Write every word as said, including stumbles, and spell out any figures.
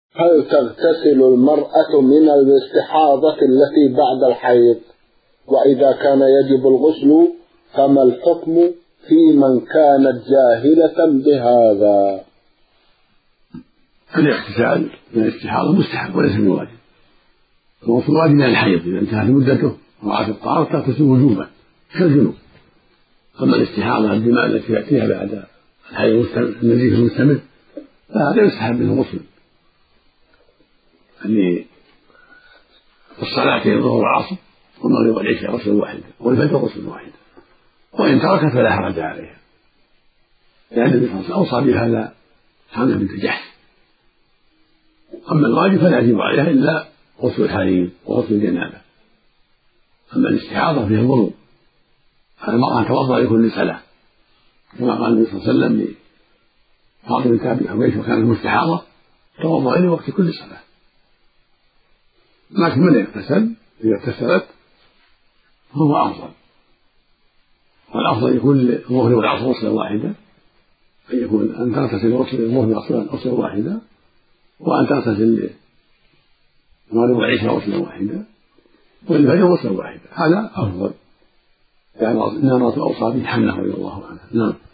هل تغتسل المرأة من الاستحاضة التي بعد الحيض؟ وإذا كان يجب الغسل فما الحكم في من كانت جاهلة بهذا؟ الاغتسال من الاستحاضة مستحب وليس بواجب. الغسل واجب من الحيض إذا انتهت مدته ورأت الطهارة تغتسل وجوبا كالجنوب. أما الاستحاضة الدماء التي يأتيها بعد الحيض النزيف المستمر فهذا يستحب منه الغسل، يعني الصلاتين الظهر والعصر والمغرب والعشاء غسل واحد والفجر غسل واحد، وإن تركت فلا حرج عليها، لأن النبي صلى الله عليه وسلم أوصى بهذا حمزة بنت جحش. أما الواجب فلا يجب عليها إلا غسل الحريم وغسل الجنابة. أما الاستحاضة فيها الوضوء، المرأة توضأ لكل صلاة كما قال النبي صلى الله عليه وسلم لفاطمة بنت أبي حبيش وكانت مستحاضة توضأ لوقت كل صلاة. لكن من يغتسل إذا اغتسلت فهو أفضل، والأفضل يكون للظهر والعصر غسلا واحدة، أن يكون أن تغتسل غسل الظهر غسلا واحدة، وأن تغتسل المغرب والعشاء غسلا واحدة، والفجر غسلا واحدة، هذا أفضل. يعني النار أوصى به حمله رضي الله عنه. نعم.